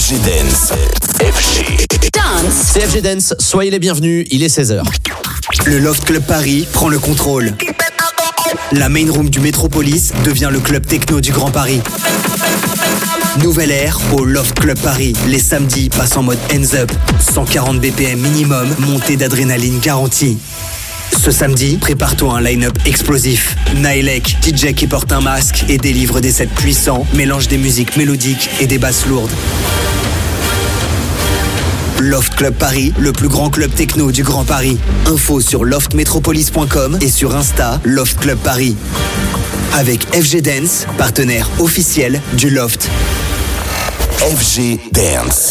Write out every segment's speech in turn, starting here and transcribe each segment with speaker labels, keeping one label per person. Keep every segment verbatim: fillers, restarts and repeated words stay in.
Speaker 1: F G Dance. F G Dance.
Speaker 2: C'est F G Dance, soyez les bienvenus, il est seize heures.
Speaker 3: Le Loft Club Paris prend le contrôle. La main room du Métropolis devient le club techno du Grand Paris. Nouvelle ère au Loft Club Paris. Les samedis passent en mode hands up. cent quarante B P M minimum, montée d'adrénaline garantie. Ce samedi, prépare-toi à un line-up explosif. Nailek, D J qui porte un masque et délivre des sets puissants, mélange des musiques mélodiques et des basses lourdes. Loft Club Paris, le plus grand club techno du Grand Paris. Info sur loft métropolis point com et sur Insta, Loft Club Paris. Avec F G Dance, partenaire officiel du Loft.
Speaker 1: F G Dance.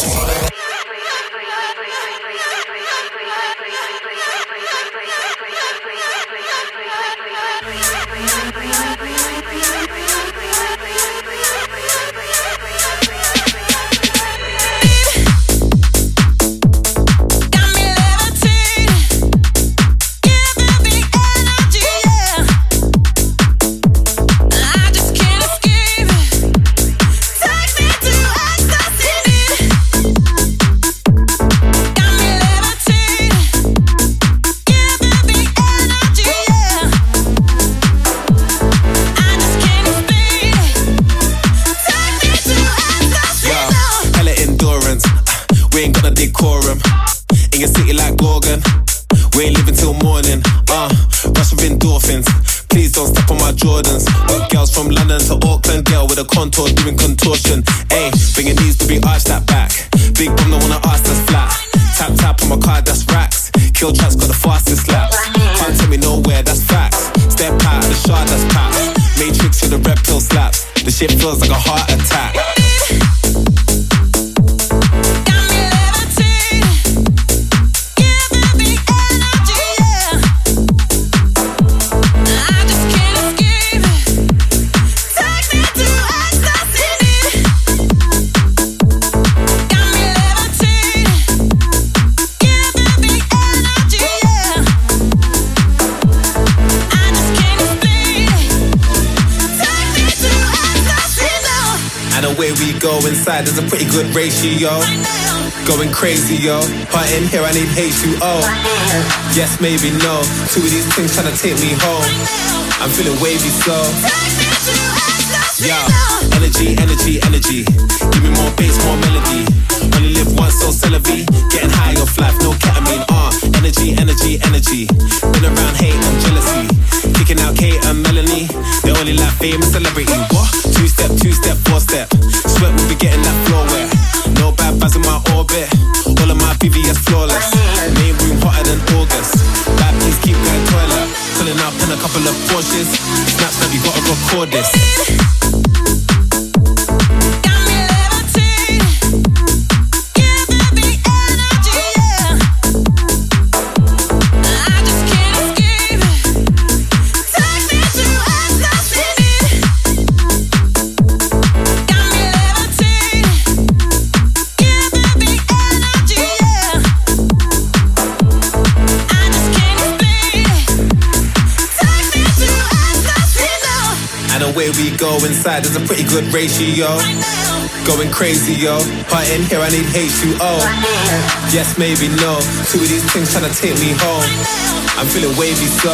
Speaker 4: Contour doing contortion, ayy, bringing these to be arched that back. Big bum don't wanna ask that's flat. Tap tap on my card, that's racks. Kill tracks got the fastest slaps. Can't tell me nowhere, that's facts. Step out of the shard, that's packed. Matrix to the red pill slaps. The shit feels like a heart attack. Go inside, there's a pretty good ratio. Going crazy, yo. Hot in here, I need H two O. Yes, maybe no. Two of these things trying to take me home. I'm feeling wavy, so. Yeah. Energy, energy, energy. Give me more bass, more melody. Only live once, so celebrate. Getting high off life, no ketamine. Uh, energy, energy, energy. Been around hate and jealousy. Kicking out Kate and Melanie. They only like fame and celebrity. What? Two step, two step, four step. Sweat will be getting that floor wet. No bad buzz in my orbit. All of my B V S flawless. Main room hotter than August. Bad please keep going toilet. Pulling up in a couple of Porsches. Snap snap, you gotta record this. We go inside, there's a pretty good ratio. Going crazy, yo. Hot in here, I need H two O. Yes, maybe no. Two of these things trying to take me home. I'm feeling wavy, so.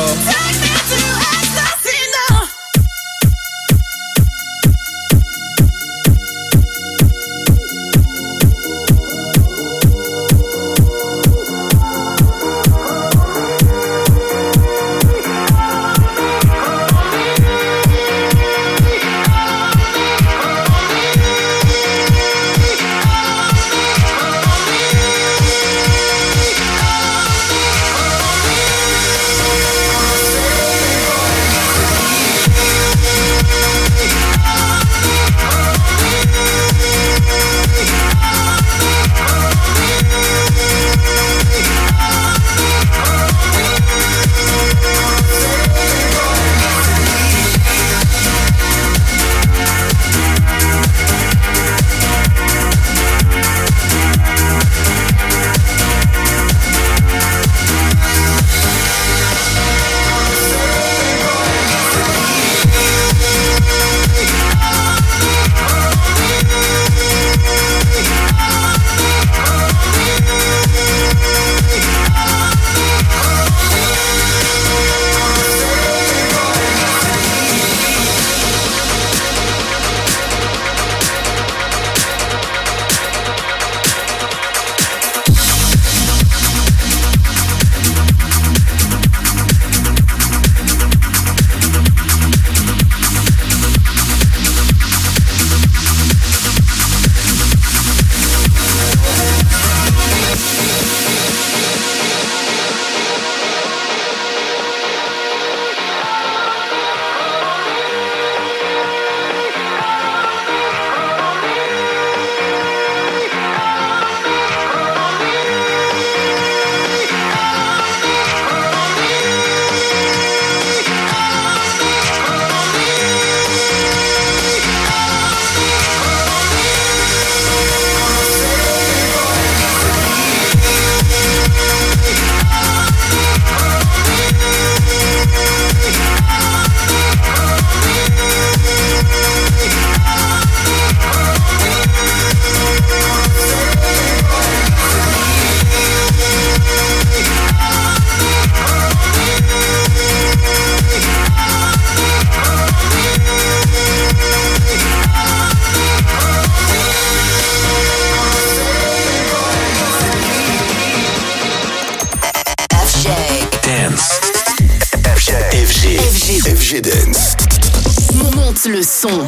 Speaker 1: G Dance.
Speaker 5: Monte le son.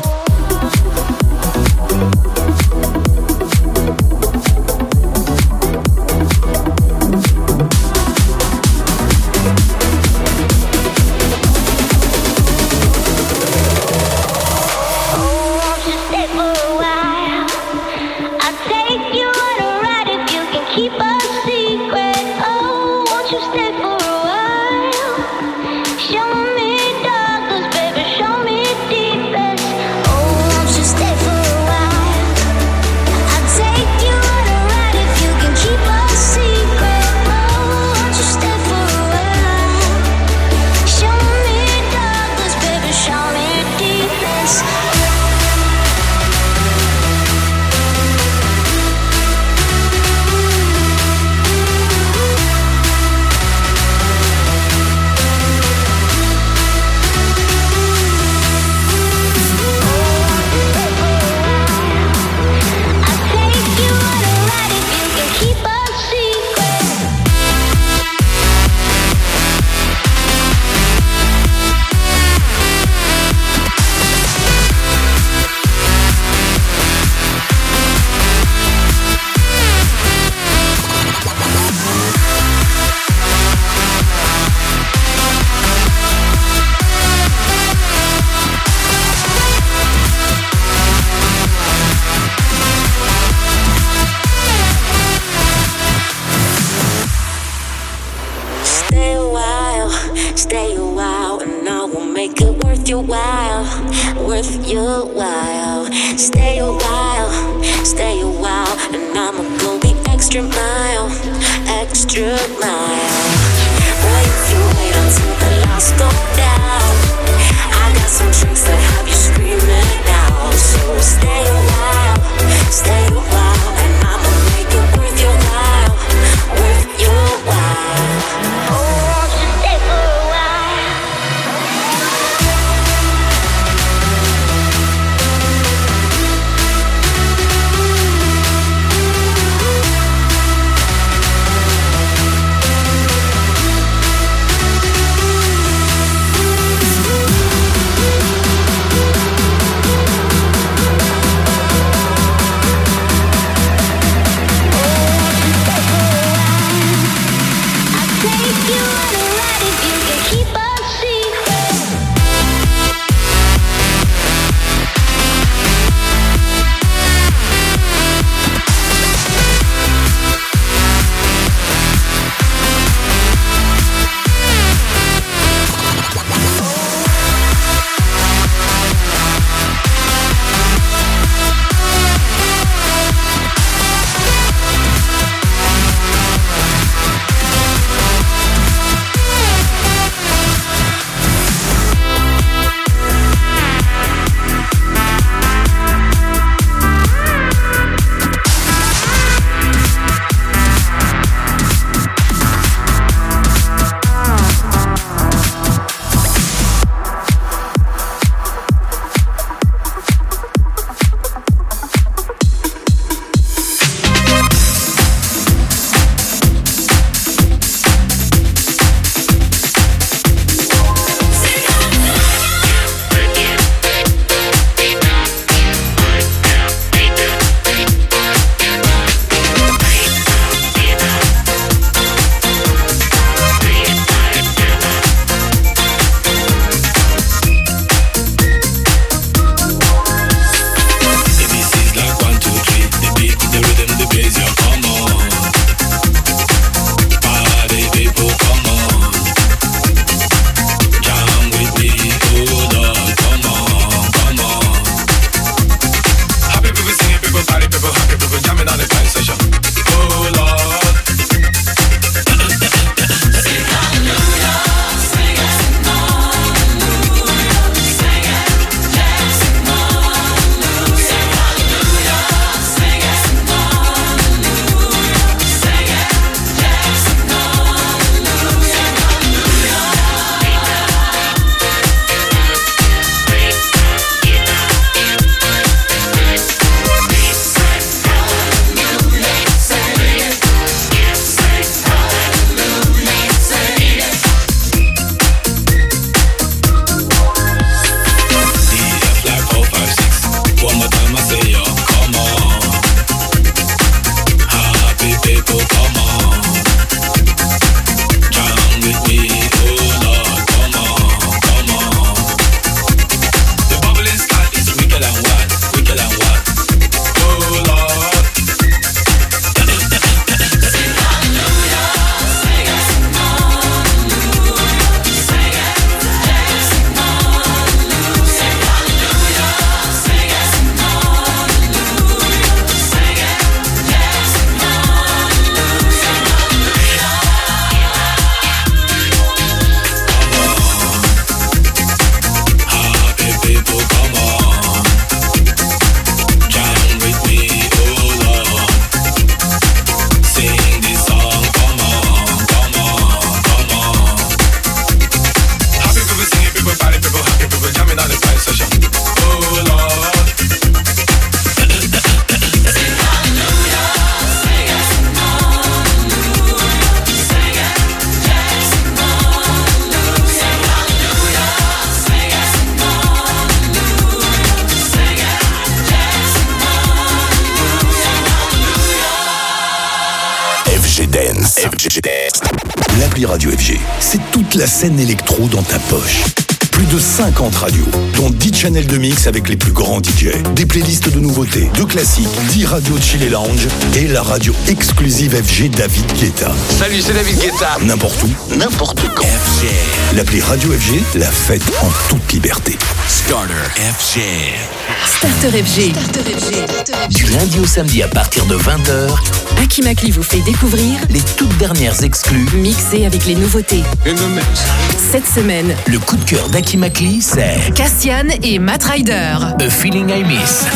Speaker 1: Dance. F G Dance. L'appli Radio F G, c'est toute la scène électro dans ta poche. Plus de cinquante radios, dont dix channels de mix avec les plus grands D J. Des playlists de nouveautés, de classiques, dix radios de chill et lounge et la radio exclusive F G David Guetta.
Speaker 6: Salut, c'est David Guetta.
Speaker 1: N'importe où, n'importe quand. F G. L'appli Radio F G, la fête en toute liberté.
Speaker 7: Starter F G.
Speaker 5: Starter F G. Starter F G.
Speaker 7: Du lundi au samedi à partir de vingt heures,
Speaker 5: Akimakli vous fait découvrir
Speaker 7: les toutes dernières exclus
Speaker 5: mixées avec les nouveautés. Cette semaine,
Speaker 7: le coup de cœur d'Akimakli, c'est
Speaker 5: Cassian et Matt Ryder.
Speaker 7: A Feeling I Miss.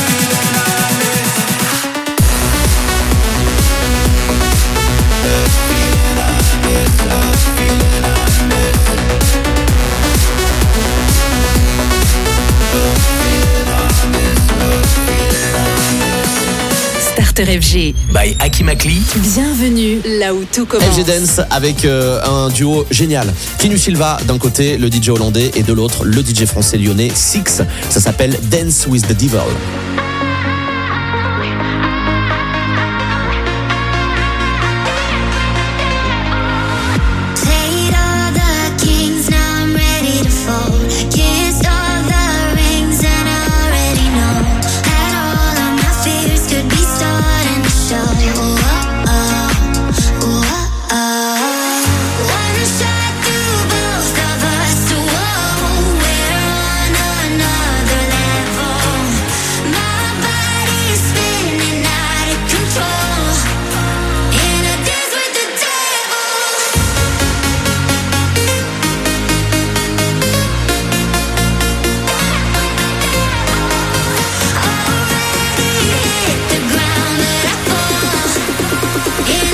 Speaker 5: Starter F G.
Speaker 7: By Akimakli.
Speaker 5: Bienvenue là où tout commence.
Speaker 2: F G Dance avec euh, un duo génial. Kinu Silva d'un côté, le D J hollandais, et de l'autre, le D J français lyonnais Six. Ça s'appelle Dance with the Devil.
Speaker 8: Yeah.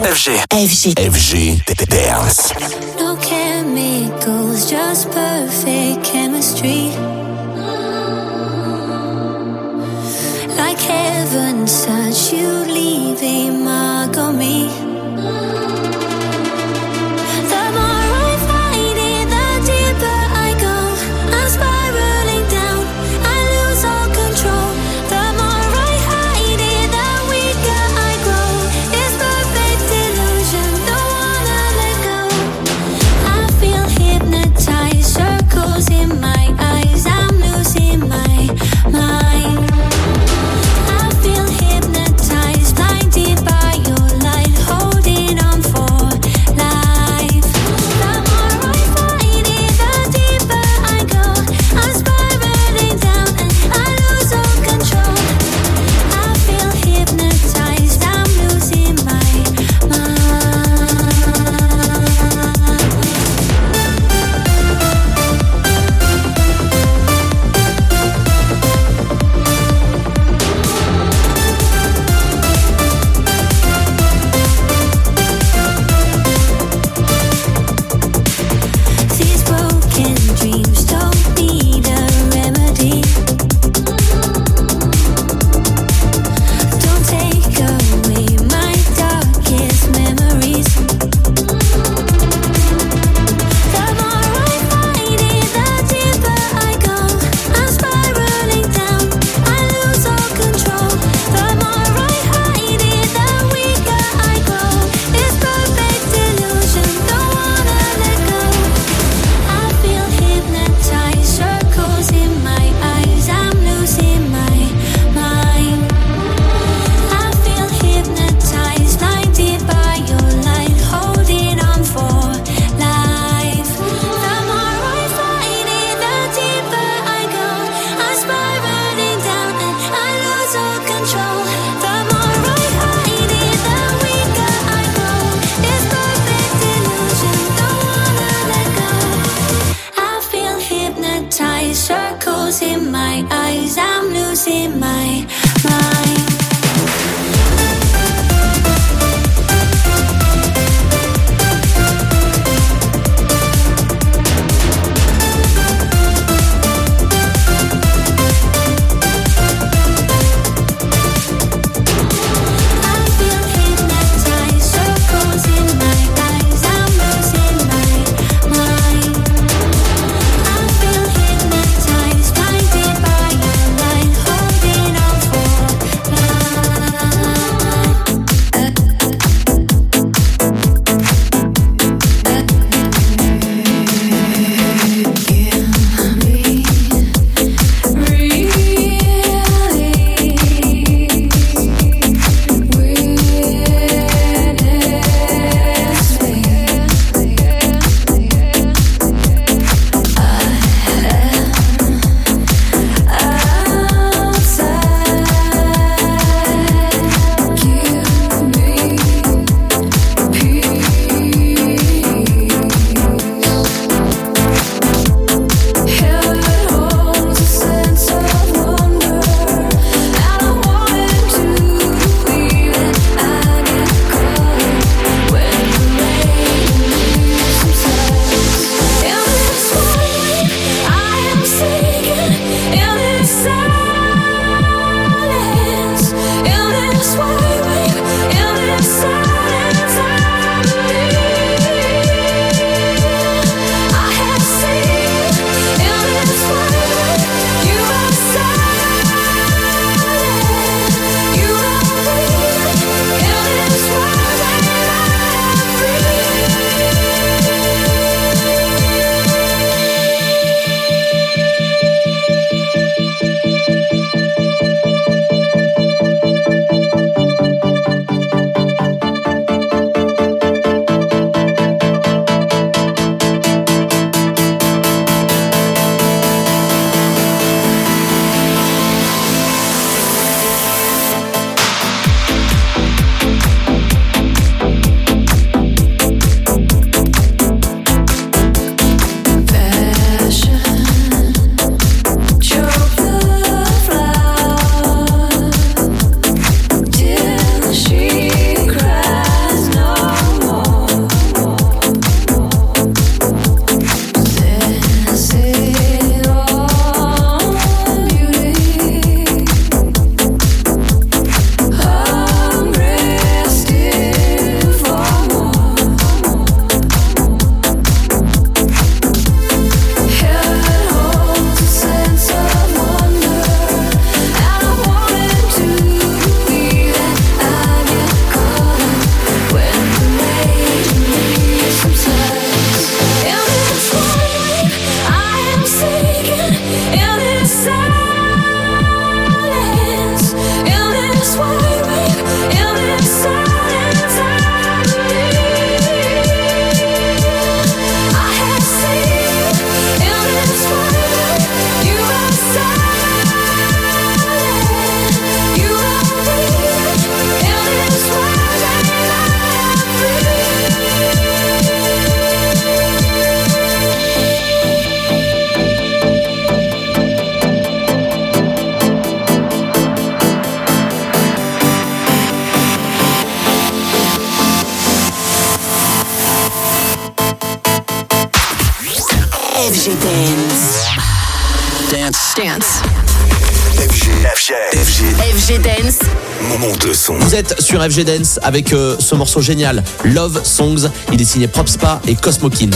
Speaker 1: F G.
Speaker 5: F G.
Speaker 1: F G Dance.
Speaker 6: No chemicals, just perfect chemistry. Like heaven such, you leave a mark on me. The more I fight it, the deeper I go. I'm spiraling down, I lose all control. The more I hide it, the weaker I grow. It's perfect illusion, don't wanna let go. I feel hypnotized, circles in my eyes, I'm losing my mind. I feel hypnotized, blinded by your light.
Speaker 1: Dance.
Speaker 5: Dance.
Speaker 1: F G. F G. F G.
Speaker 5: F G Dance.
Speaker 1: Monte le son.
Speaker 2: Vous êtes sur F G Dance avec euh, ce morceau génial, Love Songs. Il est signé Propspa et Cosmo Kint.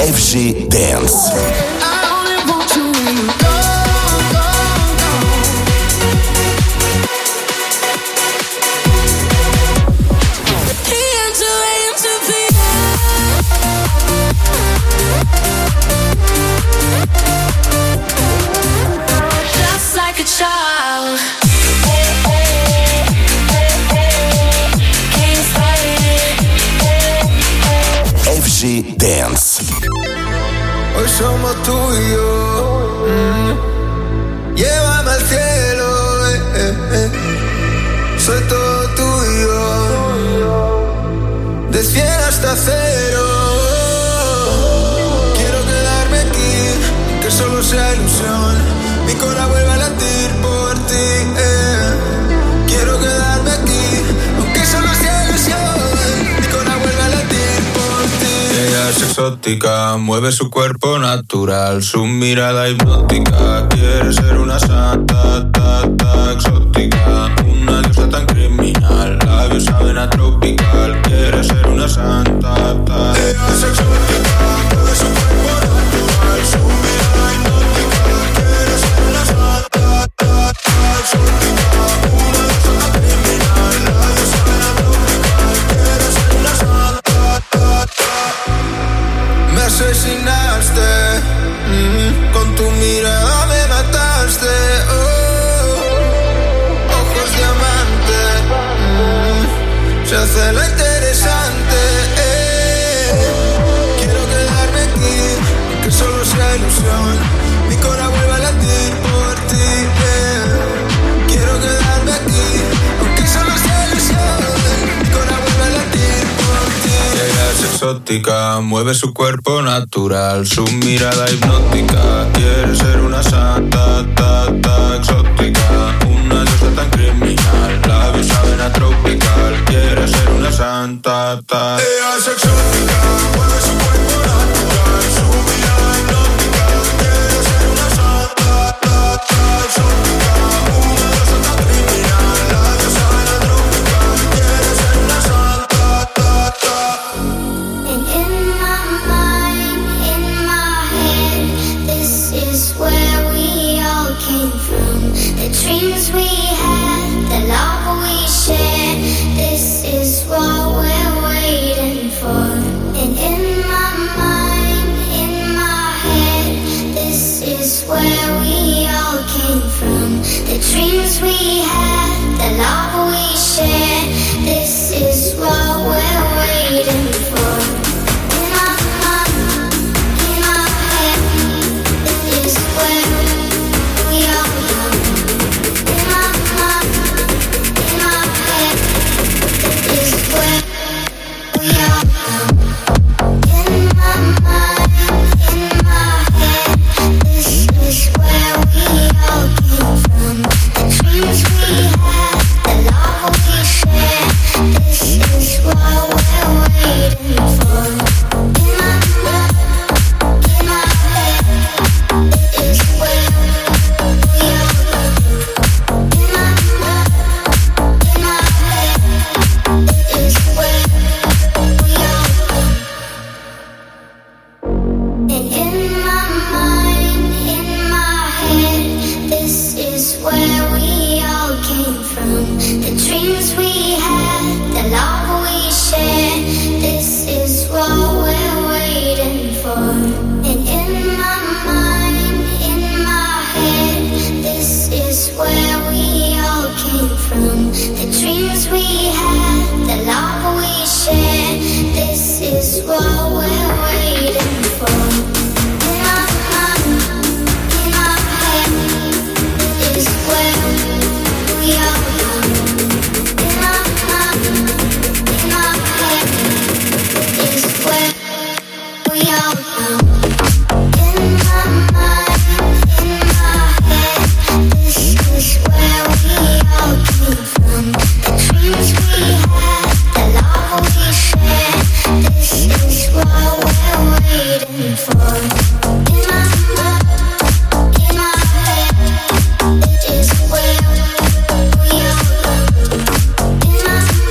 Speaker 1: F G Dance. Dance.
Speaker 8: Hoy somos tú y yo. Mm. Llévame al cielo, eh, eh, eh. Soy todo tuyo. De cien hasta cero. Quiero quedarme aquí, que solo sea ilusión. Mi corazón vuelve a latir por ti. Eh. Quiero quedarme aquí, aunque solo sea ilusión. Mi corazón vuelve a latir por ti. Ella es exótica, mueve su cuerpo natural, su mirada hipnótica. Quiere ser una santa, ta, ta, exótica, una diosa tan criminal. Labios saben a tropical. Quiere ser una santa, ta. Ella es exótica, mueve su cuerpo natural, su mirada hipnótica. Quiere ser una santa, ta, ta, exótica, una diosa tan criminal. Labios saben a tropical. Quiere ser una santa, ta, ta. Me asesinaste, mm, con tu mirada me mataste, oh, ojos diamante, mm, se hace lo interesante, eh. Quiero quedarme aquí, que solo sea ilusión, mi corazón vuelve a latir por ti, eh. Quiero quedarme aquí, aunque solo sea ilusión, mi corazón vuelve a latir por ti. Ella es exótica, mueve su cuerpo natural, su mirada hipnótica. Quiere ser una santa, ta, ta, exótica, una diosa tan criminal. Labios saben a tropical. Quiere ser una santa, ta. Ella es exótica, mueve su cuerpo natural, su mirada hipnótica. Quiere ser una santa, ta, ta, exótica, una diosa tan criminal. Labios saben a tropical. Quiere ser una santa, ta, ta.
Speaker 6: Dreams we had, the love we shared, this is what we're waiting for. And in my mind, in my head, this is where we all came from. The dreams we had, the love we shared, this is what we're waiting for. In my mind, in my head, this is where we all come.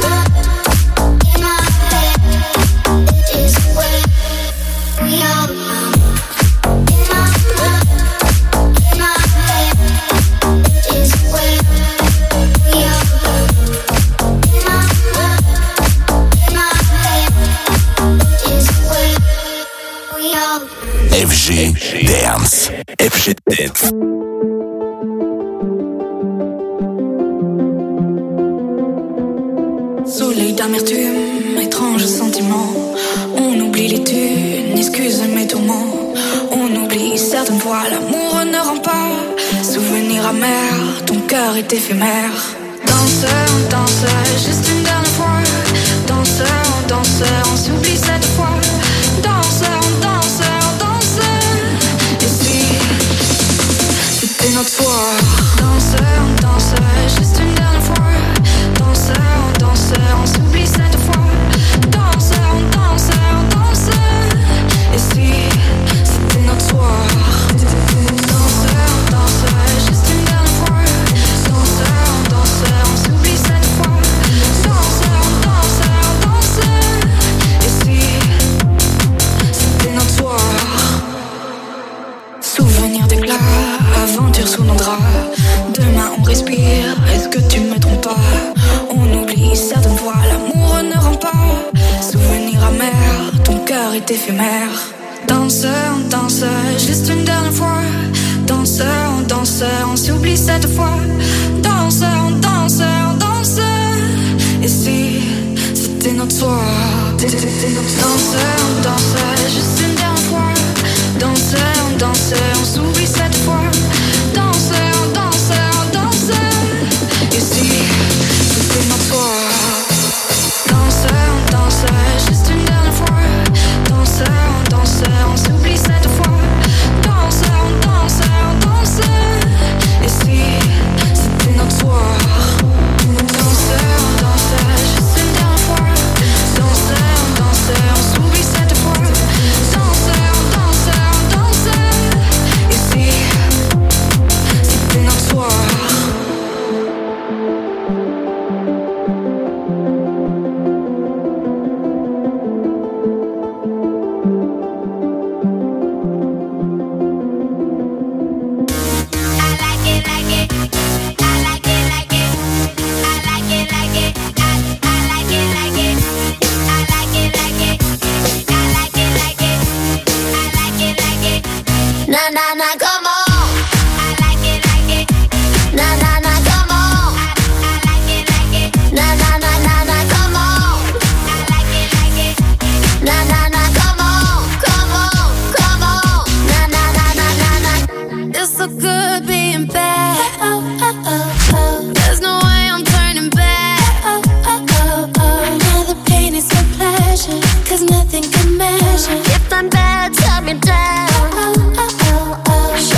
Speaker 6: We all
Speaker 1: F G Dance. F G Dance.
Speaker 9: Soleil d'amertume, étrange sentiment. On oublie les thunes, excuse mes tourments. On oublie certaines fois, l'amour ne rend pas. Souvenir amer, ton cœur est éphémère. Danseur, danseur, juste une dernière fois. Danseur, danseur, on s'oublie cette fois. Danseur, danseur, danseur. Et si c'était notre soir. Danseur, danseur, juste une dernière fois. Danseur, danseur, on s'oublie cette fois. Danseur, danseur, danseur. Et si c'était notre soir. Danseur, danseur, juste une dernière fois. Danseur, danseur, on s'oublie cette fois. Danseur, danseur, danseur. Et si c'était notre soir. Souvenir d'éclat, aventure sous nos draps. Demain on respire, est-ce que tu me trompes pas? On oublie certaines fois, l'amour ne rend pas. Souvenir amer, ton cœur est éphémère. Danseur, danseur, juste une dernière fois. Danseur, danseur, on s'oublie cette fois. Danseur, danseur, danseur. Et si c'était notre soir? Danseur, danseur, juste une dernière fois. Danseur, danseur, on s'oublie cette fois. Danseur, danseur, danseur. Et si c'était notre soir? Danseur, danseur, juste une dernière fois. Danseur, danseur, on s'oublie cette fois. Danseur, danseur, danseur. Et si c'était notre soir? Danseur, danseur, juste une dernière fois. Danseur, danseur, on s'oublie cette fois. Danseur, danseur, danseur. Et si c'était notre soir?
Speaker 6: Na na na, come on. I like it, like it. Na na na, come on. I like it, like it. Na na na na na, come on. I like it, like it. Na na na, come on, come on, come on. Na na na na na na. It's so good being bad. Oh oh oh oh. There's no way I'm turning back. Oh oh oh oh. Now the pain is a pleasure, 'cause nothing can measure. If I'm bad, tell me down. Oh oh oh oh.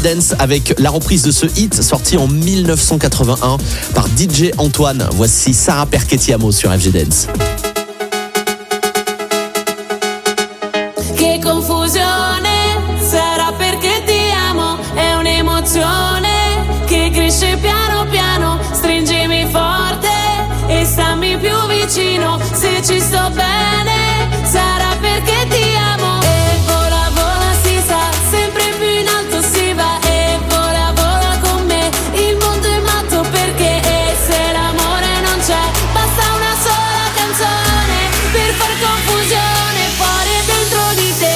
Speaker 2: Dance avec la reprise de ce hit sorti en dix-neuf cent quatre-vingt-un par D J Antoine. Voici Sara Perché-Ti-Amo sur F G Dance.
Speaker 6: Che confusione, sarà perché ti amo, è un'emozione che cresce piano piano, stringimi forte e stammi più vicino, se ci sto bene, sarà perché ti amo. E vola vola si sa, sempre più in alto si va, e vola vola con me, il mondo è matto perché, e se l'amore non c'è, basta una sola canzone per far confusione fuori e dentro di te.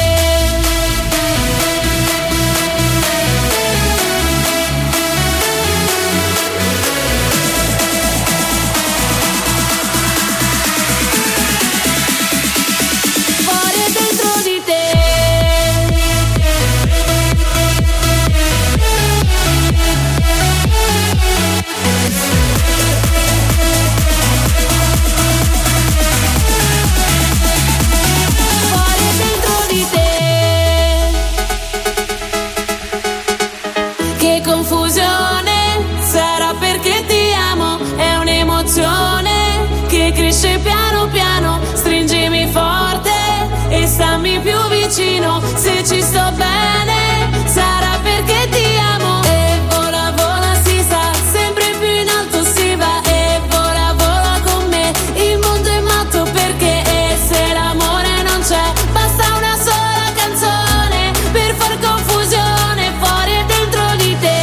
Speaker 6: Fuori e dentro di te. Fuori e dentro di te. Che confusione, sarà perché ti amo, è un'emozione che cresce piano piano, stringimi forte e stammi più vicino, se ci sto bene, sarà perché ti amo. E vola vola si sa, sempre più in alto si va, e vola vola con me, il mondo è matto perché, e se l'amore non c'è, basta una sola canzone per far confusione fuori e dentro di te.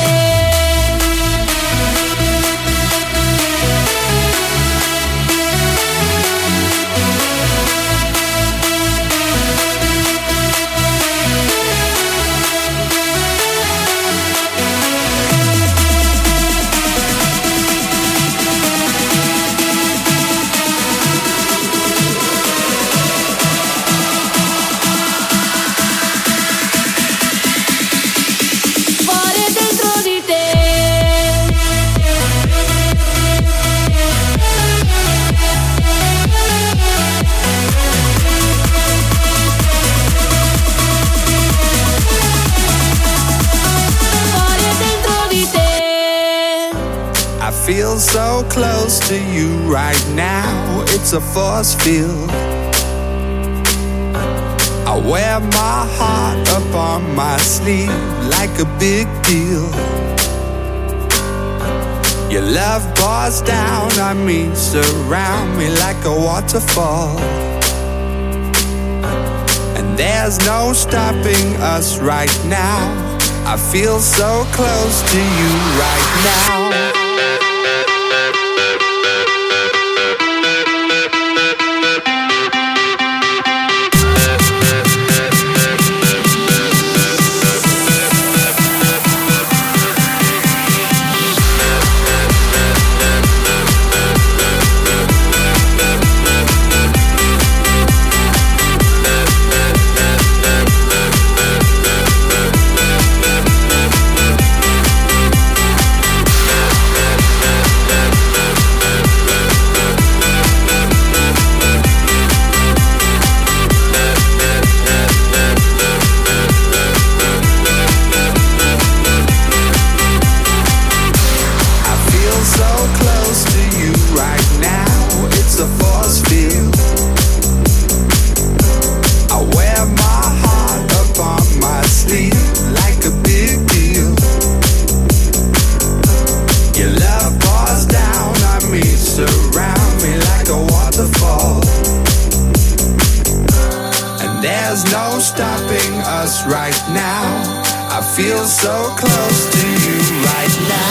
Speaker 6: Fuori e dentro di te. Fuori e dentro di te.
Speaker 8: I feel so close to you right now, it's a force field. I wear my heart up on my sleeve like a big deal. Your love pours down on me, surround me like a waterfall. And there's no stopping us right now. I feel so close to you right now. Right now, I feel so close to you right now.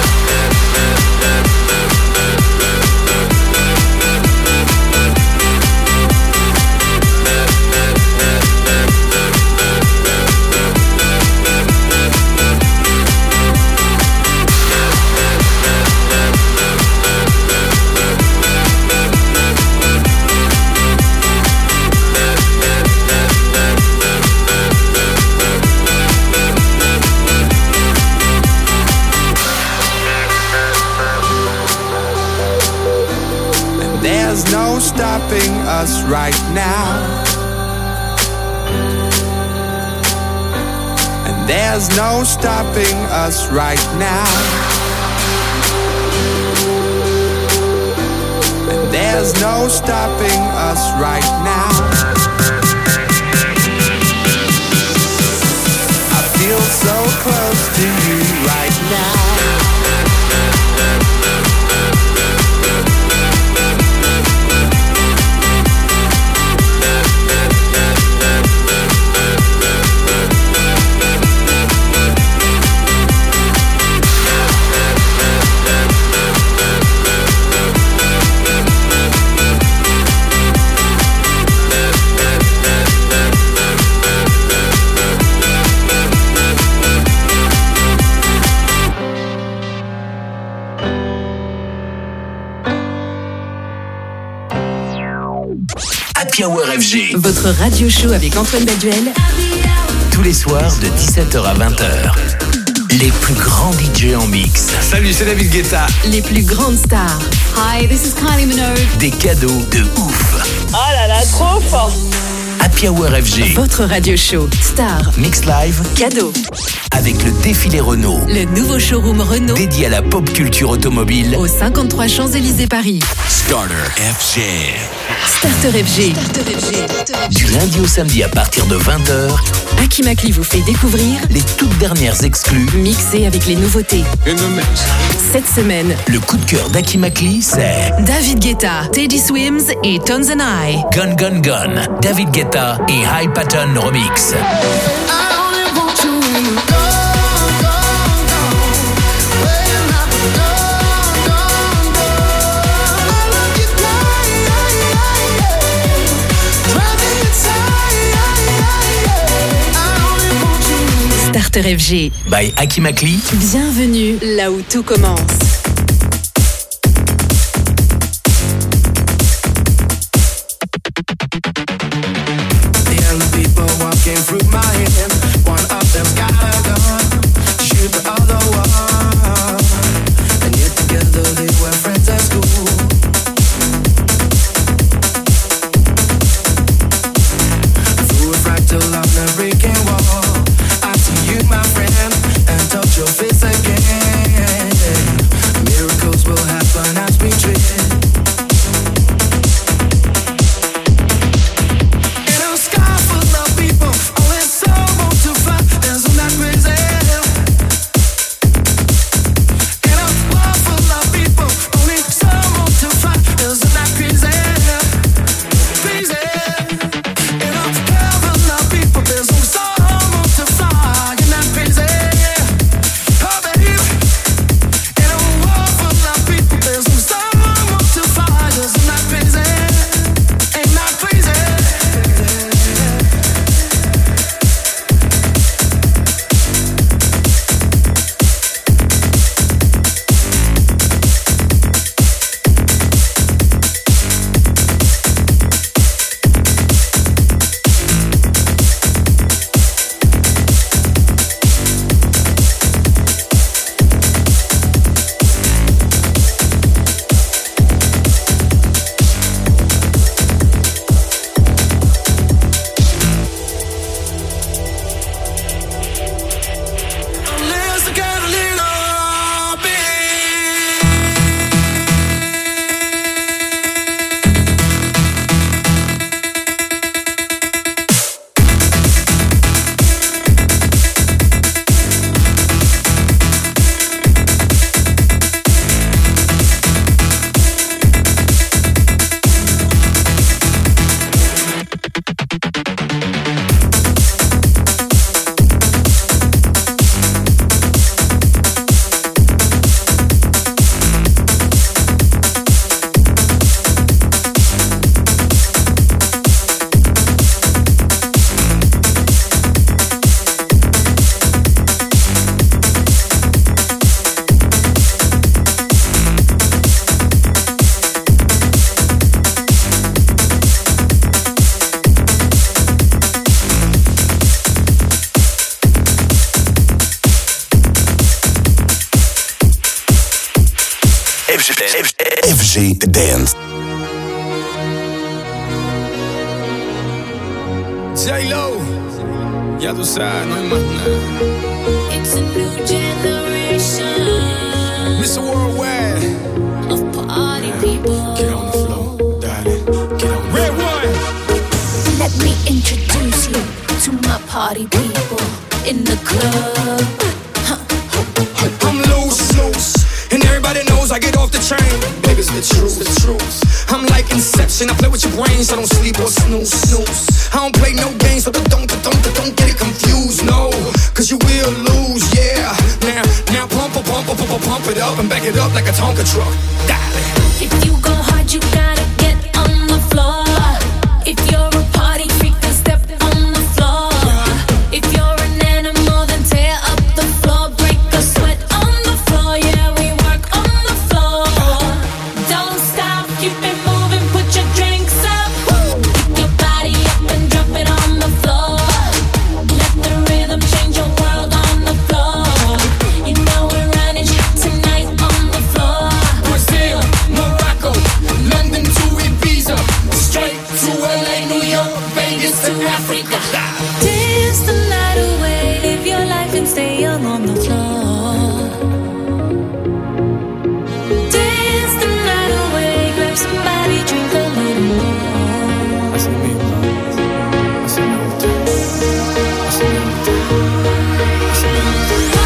Speaker 8: There's no stopping us right now. And There's no stopping us right now. And there's no stopping us right now. I feel so close to you right now.
Speaker 7: Happy Hour F G.
Speaker 5: Votre radio show avec Antoine Baduel.
Speaker 7: Tous les soirs de dix-sept heures à vingt heures. Les plus grands D J en mix.
Speaker 10: Salut, c'est David Guetta.
Speaker 5: Les plus grandes stars.
Speaker 11: Hi, this is Kylie Minogue.
Speaker 7: Des cadeaux de ouf.
Speaker 11: Oh là là, trop fort.
Speaker 7: Happy Hour F G.
Speaker 5: Votre radio show. Star.
Speaker 7: Mix live.
Speaker 5: Cadeau.
Speaker 7: Avec le défilé Renault.
Speaker 5: Le nouveau showroom Renault.
Speaker 7: Dédié à la pop culture automobile.
Speaker 5: Au cinquante-trois Champs-Élysées Paris.
Speaker 7: Starter F G.
Speaker 5: Starter F G. Starter F G.
Speaker 7: Du lundi au samedi à partir de vingt heures.
Speaker 5: Aki Makli vous fait découvrir
Speaker 7: les toutes dernières exclus.
Speaker 5: Mixées avec les nouveautés. Cette semaine,
Speaker 7: le coup de cœur d'Aki Makli, c'est
Speaker 5: David Guetta, Teddy Swims et Tones and I.
Speaker 7: Gun Gun Gun, David Guetta et High Pattern Remix.
Speaker 5: Starter F G.
Speaker 7: By Aki Makli.
Speaker 5: Bienvenue là où tout commence.
Speaker 8: The only people walking through my head, one of them's got a gun, shoot the other one, and yet together they were friends at school. Through a fractal on the breaking wall, I see you, my friend, and touch your face again. Miracles will happen as we tread.
Speaker 1: F G Dance.
Speaker 8: J-Lo, Ya tú sabes, no hay más nada.
Speaker 6: It's a new generation.
Speaker 8: mister Worldwide.
Speaker 6: Of party people.
Speaker 8: Get on the floor, darling. Get on the Red one.
Speaker 6: Let me introduce you to my party people in the club.
Speaker 8: I'm loose, loose, and everybody knows I get off the train. Baby, it's the truth, the truth. I'm like Inception, I play with your brains, I don't sleep or snooze, snooze. I don't play no games, so don't, don't, don't, don't get it confused, no. Cause you will lose, yeah. Now, now pump, pump, pump, pump, pump it up and back it up like a Tonka truck. Darling.
Speaker 6: If you go hard, you gotta get on the floor. If you're a party freak, then step on the floor. If you're an animal, then tear up the floor. Break a sweat on the floor, yeah, we work on the floor. Don't stop, keep it moving, put your drinks up. Pick your body up and drop it on the floor. Let the rhythm change your world on the floor. You know we're running tonight on the floor.
Speaker 8: Brazil, Morocco, London to Ibiza, straight to L A, New York, Vegas to Africa.
Speaker 6: Dance the night away, live your life and stay young on the floor. Dance the night away, grab somebody, drink a little more.
Speaker 8: Así mismo, así me gusta, así me gusta, así me gusta.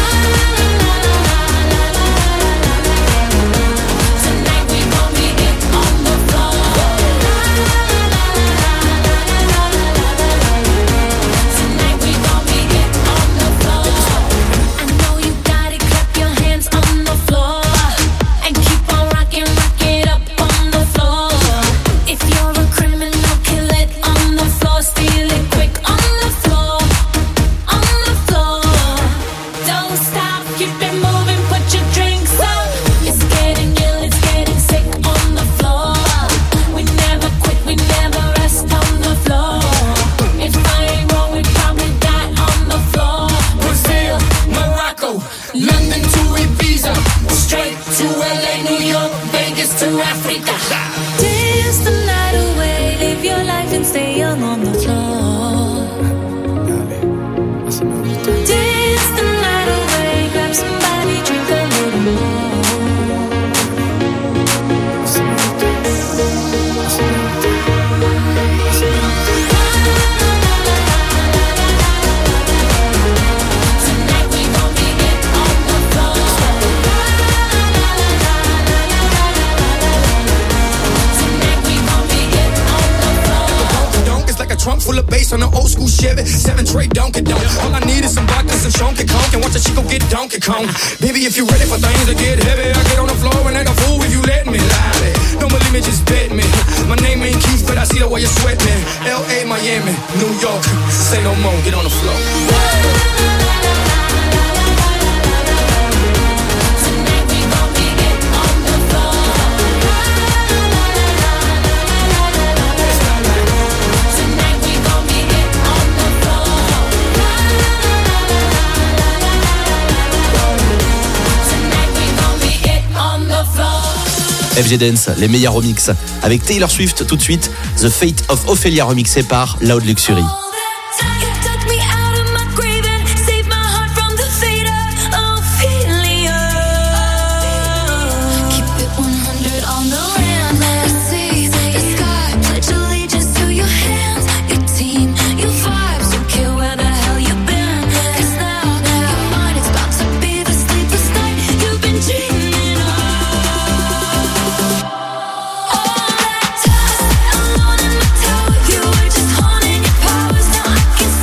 Speaker 6: Tonight we gon' be it on the floor. Tonight we gon' be it on the floor. I know you got it, clap your hands on the floor. And keep on rocking, rock it up on the floor. If you're a criminal, kill it on the floor. Steal it quick on the floor. On the floor. Don't stop, keep it moving, put your drinks up. It's getting ill, it's getting sick on the floor. We never quit, we never rest on the floor. If I ain't wrong, we probably die on the floor.
Speaker 8: Brazil, Morocco, London to Ibiza, straight to L A, New York, Vegas to Africa.
Speaker 6: Dance the night away, live your life and stay young on the floor.
Speaker 8: Dale, así me gusta.
Speaker 6: Dance the night away, grab somebody, drink a little more.
Speaker 8: Así me gusta, así me gusta, así me gusta.
Speaker 6: Tonight we gon' be it on the floor. Tonight we gon' be it on the floor.
Speaker 8: Donk is like a trunk full of bass on an old school Chevy. Seven tray Donkey Donk. All I need is some vodka, some Chunky Conk, and watch a chico get Donkey Kong. Baby, if you ready for things to get heavy, I get on the floor and act a fool if you let me. Lie. Don't believe me, just bet me. My name ain't Keith, but I see the way you sweat me. L A, Miami, New York. Say no more, get on the floor.
Speaker 6: Tonight we gon' be it on the floor. Tonight we gon' be it on the floor. Tonight we gon' be it on the floor.
Speaker 2: F G Dance, les meilleurs remixes. Avec Taylor Swift tout de suite, The Fate of Ophelia remixé par Loud Luxury.
Speaker 6: You took me out of my grave and saved my heart from the fate of Ophelia. Keep it one hundred on the land. Let's see the sky. Pledge allegiance to your hands, your team, your vibes. Don't care where the hell you've been. 'Cause now, now your mind is about to be the sleepless night you've been dreaming of. All that dust alone in my toe, you were just honing your powers. Now I can